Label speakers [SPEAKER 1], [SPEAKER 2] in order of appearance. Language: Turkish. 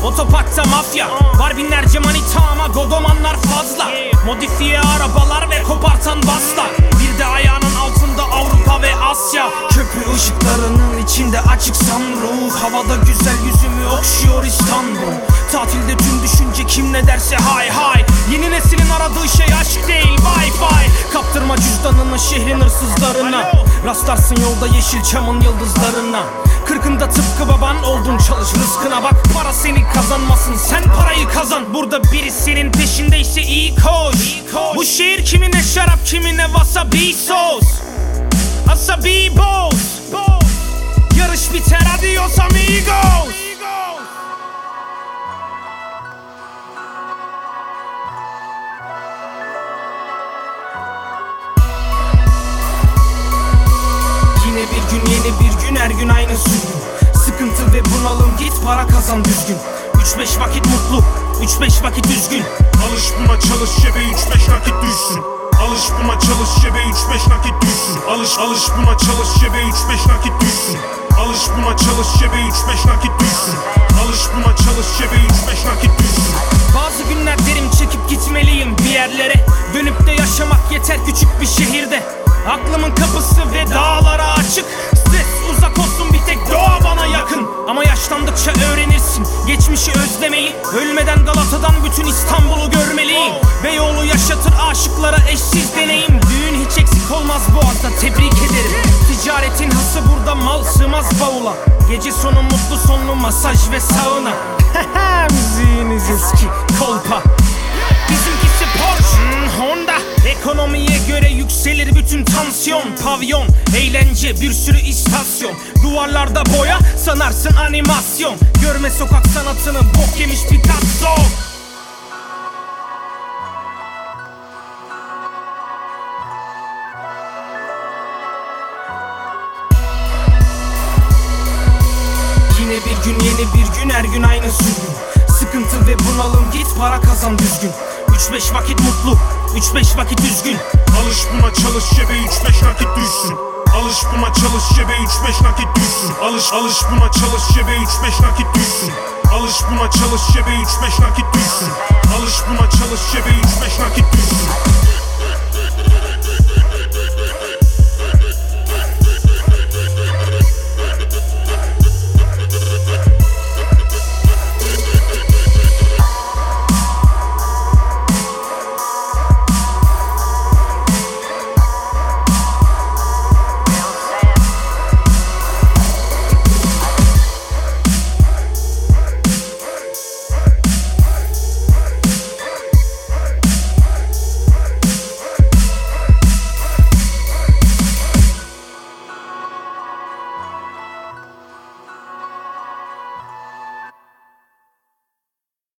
[SPEAKER 1] Otoparkta mafya, var binlerce manita ama godomanlar fazla. Modifiye arabalar ve kopartan baslar. Bir de ayağının altında Avrupa ve Asya. Köprü ışıklarının içinde açık sunroof. Havada güzel yüzümü okşuyor İstanbul. Tatilde tüm düşünce kim ne derse hay hay. Yeni neslin aradığı şey aşk değil Wi-Fi. Kaptırma cüzdanını şehrin hırsızlarına. Rastlarsın yolda Yeşilçam'ın yıldızlarına. Kırkında tıpkı baban oldun, çalış rızkına bak. Para seni kazanmasın, sen parayı kazan. Burada biri senin peşindeyse iyi koş. Bu şehir kimine şarap, kimine wasabi sos. Asabi boz. Yarış biter, adios amigos. Yine bir gün, yeni bir gün, her gün aynı sürgün. Sıkıntı ve bunalım, git para kazan düzgün. 3-5 vakit mutlu, 3-5 vakit üzgün.
[SPEAKER 2] Alış buna, çalış cebe 3-5 nakit düşsün. Alış buna, çalış cebe 3-5 nakit düşsün. Alış buna, çalış cebe 3-5 nakit düşsün. Alış buna, çalış cebe 3-5 nakit düşsün. Alış buna, çalış cebe 3-5 nakit düşsün.
[SPEAKER 1] Bazı günler derim çekip gitmeliyim bir yerlere. Dönüp de yaşamak yeter küçük bir şehirde. Aklımın kapısı ve dağlara açık. Stres uzak olsun, bir tek doğa bana yakın. Ama yaşlandıkça öğrenirsin geçmişi özlemeyi. Ölmeden Galata'dan bütün İstanbul'u görmeliyim. Beyoğlu yaşatır aşıklara eşsiz deneyim. Düğün hiç eksik olmaz bu arada, tebrik ederim. Ticaretin hası burada, mal sığmaz bavula. Gece sonu mutlu sonlu masaj ve sauna. Müziğiniz eski kolpa. Bizimkisi Porsche, Honda. Ekonomiye göre yükselir bütün tansiyon. Pavyon, eğlence, bir sürü istasyon. Duvarlarda boya, sanarsın animasyon. Görme sokak sanatını, bok yemiş Picasso. Yine bir gün, yeni bir gün, her gün aynı sürgün. Sıkıntı ve bunalım, git para kazan düzgün. 3-5 vakit mutlu, 3-5 vakit üzgün.
[SPEAKER 2] Alış buna, çalış cebe 3-5 nakit düşsün. Alış buna, çalış cebe 3-5 nakit düşsün. Alış buna, çalış cebe 3-5 nakit düşsün. Alış buna, çalış cebe 3-5 nakit düşsün. Alış buna, çalış cebe 3-5 nakit düşsün.